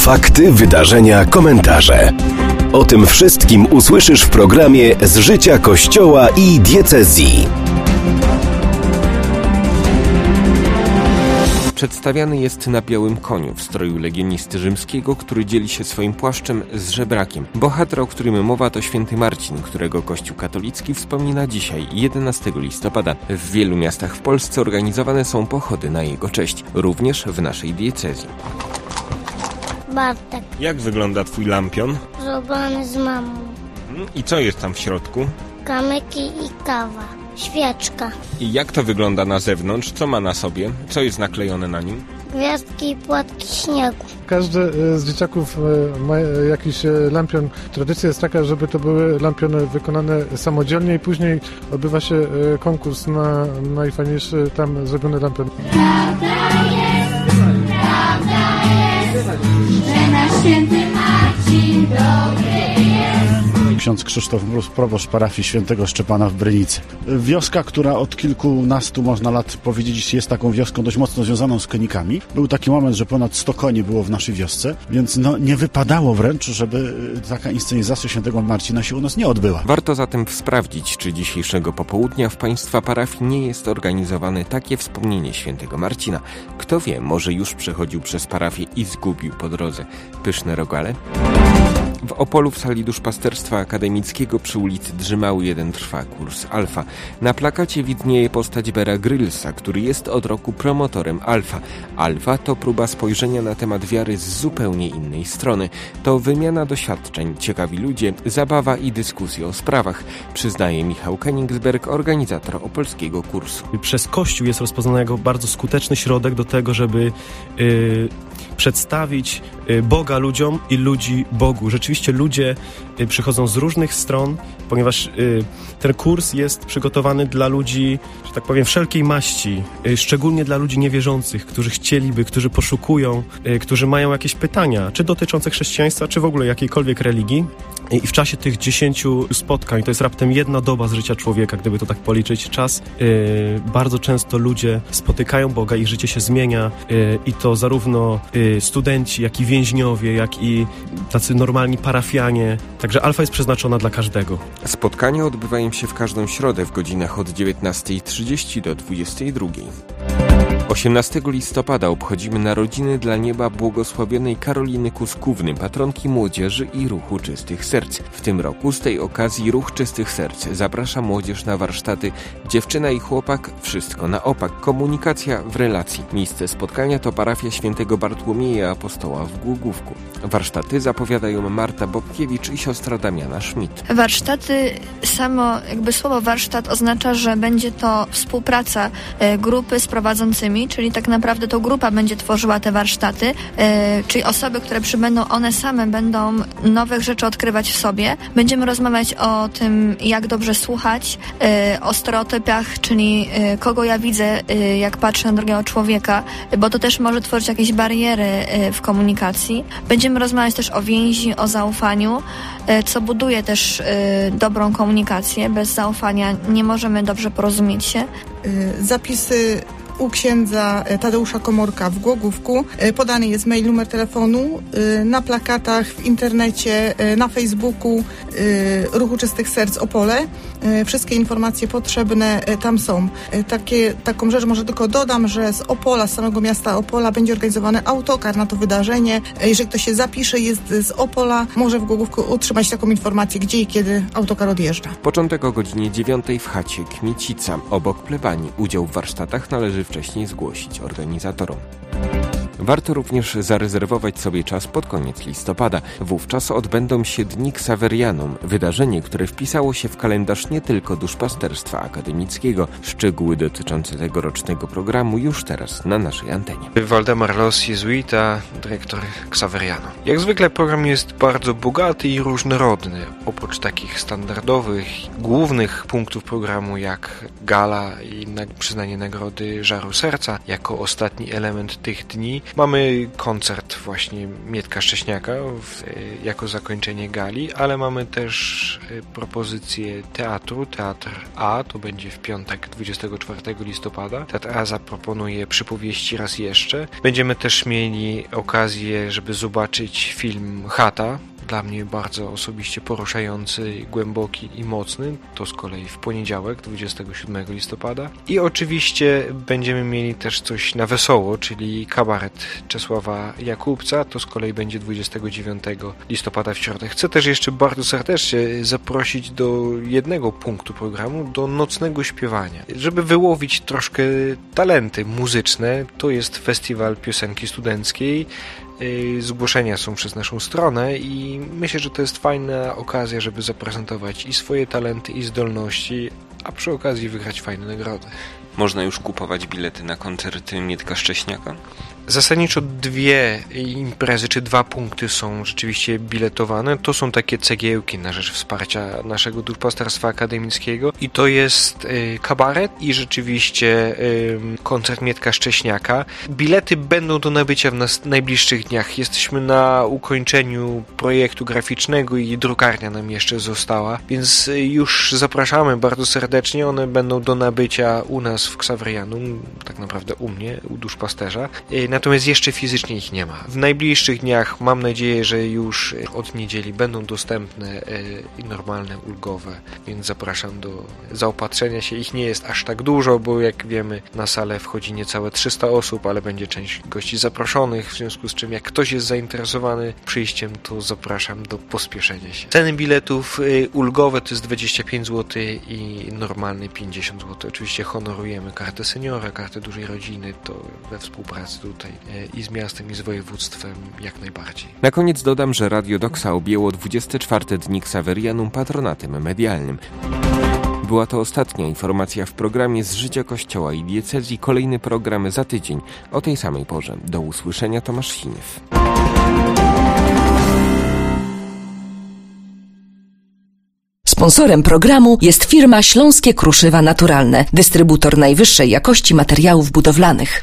Fakty, wydarzenia, komentarze. O tym wszystkim usłyszysz w programie Z życia Kościoła i diecezji. Przedstawiany jest na białym koniu w stroju legionisty rzymskiego, który dzieli się swoim płaszczem z żebrakiem. Bohater, o którym mowa, to święty Marcin, którego Kościół katolicki wspomina dzisiaj, 11 listopada. W wielu miastach w Polsce organizowane są pochody na jego cześć, również w naszej diecezji. Bartek. Jak wygląda twój lampion? Zrobiony z mamą. I co jest tam w środku? Kamyki i kawa. Świeczka. I jak to wygląda na zewnątrz? Co ma na sobie? Co jest naklejone na nim? Gwiazdki i płatki śniegu. Każdy z dzieciaków ma jakiś lampion. Tradycja jest taka, żeby to były lampiony wykonane samodzielnie i później odbywa się konkurs na najfajniejszy tam zrobiony lampion. Prawda jest, że nasz święty Marcin dobry jest. Ksiądz Krzysztof Mróz, proboszcz parafii świętego Szczepana w Brynicy. Wioska, która od kilkunastu, można lat powiedzieć, jest taką wioską dość mocno związaną z konikami. Był taki moment, że ponad 100 koni było w naszej wiosce, więc nie wypadało wręcz, żeby taka inscenizacja świętego Marcina się u nas nie odbyła. Warto zatem sprawdzić, czy dzisiejszego popołudnia w państwa parafii nie jest organizowane takie wspomnienie świętego Marcina. Kto wie, może już przechodził przez parafię i zgubił po drodze pyszne rogale? W Opolu w sali duszpasterstwa akademickiego przy ulicy Drzymały 1 trwa kurs Alfa. Na plakacie widnieje postać Beara Grylsa, który jest od roku promotorem Alfa. Alfa to próba spojrzenia na temat wiary z zupełnie innej strony. To wymiana doświadczeń, ciekawi ludzie, zabawa i dyskusje o sprawach, przyznaje Michał Kenigsberg, organizator opolskiego kursu. Przez Kościół jest rozpoznany jako bardzo skuteczny środek do tego, żeby przedstawić Boga ludziom i ludzi Bogu. Rzeczywiście ludzie przychodzą z różnych stron, ponieważ ten kurs jest przygotowany dla ludzi, że tak powiem, wszelkiej maści, szczególnie dla ludzi niewierzących, którzy chcieliby, którzy poszukują, którzy mają jakieś pytania, czy dotyczące chrześcijaństwa, czy w ogóle jakiejkolwiek religii. I w czasie tych 10 spotkań, to jest raptem jedna doba z życia człowieka, gdyby to tak policzyć, czas, bardzo często ludzie spotykają Boga, ich życie się zmienia i to zarówno studenci, jak i więźniowie, jak i tacy normalni parafianie. Także Alfa jest przeznaczona dla każdego. Spotkania odbywają się w każdą środę w godzinach od 19:30 do 22:00. 18 listopada obchodzimy narodziny dla nieba błogosławionej Karoliny Kuskówny, patronki młodzieży i Ruchu Czystych Serc. W tym roku z tej okazji Ruch Czystych Serc zaprasza młodzież na warsztaty Dziewczyna i chłopak, wszystko na opak, komunikacja w relacji. Miejsce spotkania to parafia świętego Bartłomieja Apostoła w Głogówku. Warsztaty zapowiadają Marta Bobkiewicz i siostra Damiana Schmidt. Warsztaty, samo słowo warsztat oznacza, że będzie to współpraca grupy z prowadzącymi, czyli tak naprawdę to grupa będzie tworzyła te warsztaty, czyli osoby, które przybędą, one same będą nowych rzeczy odkrywać w sobie. Będziemy rozmawiać o tym, jak dobrze słuchać, o stereotypiach, czyli kogo ja widzę, jak patrzę na drugiego człowieka, bo to też może tworzyć jakieś bariery w komunikacji. Będziemy rozmawiać też o więzi, o zaufaniu, co buduje też dobrą komunikację. Bez zaufania nie możemy dobrze porozumieć się. Zapisy u księdza Tadeusza Komorka w Głogówku. Podany jest mail, numer telefonu, na plakatach, w internecie, na Facebooku Ruchu Czystych Serc Opole. Wszystkie informacje potrzebne tam są. Taką rzecz może tylko dodam, że z Opola, z samego miasta Opola będzie organizowany autokar na to wydarzenie. Jeżeli ktoś się zapisze, jest z Opola, może w Głogówku otrzymać taką informację, gdzie i kiedy autokar odjeżdża. Początek o godzinie 9:00 w chacie Kmiecica, obok plebanii. Udział w warsztatach należy wcześniej zgłosić organizatorom. Warto również zarezerwować sobie czas pod koniec listopada. Wówczas odbędą się Dni Ksawerianum, wydarzenie, które wpisało się w kalendarz nie tylko duszpasterstwa akademickiego. Szczegóły dotyczące tegorocznego programu już teraz na naszej antenie. Waldemar Los, jezuita, dyrektor Ksawerianum. Jak zwykle program jest bardzo bogaty i różnorodny. Oprócz takich standardowych, głównych punktów programu jak gala i przyznanie nagrody Żaru Serca, jako ostatni element tych dni, Mamy koncert właśnie Mietka Szcześniaka jako zakończenie gali, ale mamy też propozycję teatru, Teatr A, to będzie w piątek 24 listopada. Teatr A zaproponuje Przypowieści raz jeszcze. Będziemy też mieli okazję, żeby zobaczyć film Chata, dla mnie bardzo osobiście poruszający, głęboki i mocny. To z kolei w poniedziałek, 27 listopada. I oczywiście będziemy mieli też coś na wesoło, czyli kabaret Czesława Jakubca. To z kolei będzie 29 listopada w środę. Chcę też jeszcze bardzo serdecznie zaprosić do jednego punktu programu, do nocnego śpiewania. Żeby wyłowić troszkę talenty muzyczne, to jest Festiwal Piosenki Studenckiej. Zgłoszenia są przez naszą stronę i myślę, że to jest fajna okazja, żeby zaprezentować i swoje talenty, i zdolności, a przy okazji wygrać fajne nagrody. Można już kupować bilety na koncerty Mietka Szcześniaka? Zasadniczo 2 imprezy, czy 2 punkty są rzeczywiście biletowane. To są takie cegiełki na rzecz wsparcia naszego duszpasterstwa akademickiego i to jest kabaret i rzeczywiście koncert Mietka Szcześniaka. Bilety będą do nabycia w najbliższych dniach. Jesteśmy na ukończeniu projektu graficznego i drukarnia nam jeszcze została, więc już zapraszamy bardzo serdecznie. One będą do nabycia u nas w Xaverianum, tak naprawdę u mnie, u duszpasterza. Natomiast jeszcze fizycznie ich nie ma. W najbliższych dniach mam nadzieję, że już od niedzieli będą dostępne i normalne, ulgowe, więc zapraszam do zaopatrzenia się. Ich nie jest aż tak dużo, bo jak wiemy na salę wchodzi niecałe 300 osób, ale będzie część gości zaproszonych, w związku z czym jak ktoś jest zainteresowany przyjściem, to zapraszam do pospieszenia się. Ceny biletów ulgowe to jest 25 zł i normalny 50 zł. Oczywiście honorujemy kartę seniora, kartę dużej rodziny, to we współpracy tutaj i z miastem, i z województwem jak najbardziej. Na koniec dodam, że Radio Doxa objęło 24 dni Xaverianum patronatem medialnym. Była to ostatnia informacja w programie z życia Kościoła i diecezji. Kolejny program za tydzień o tej samej porze. Do usłyszenia, Tomasz Siniew. Sponsorem programu jest firma Śląskie Kruszywa Naturalne, dystrybutor najwyższej jakości materiałów budowlanych.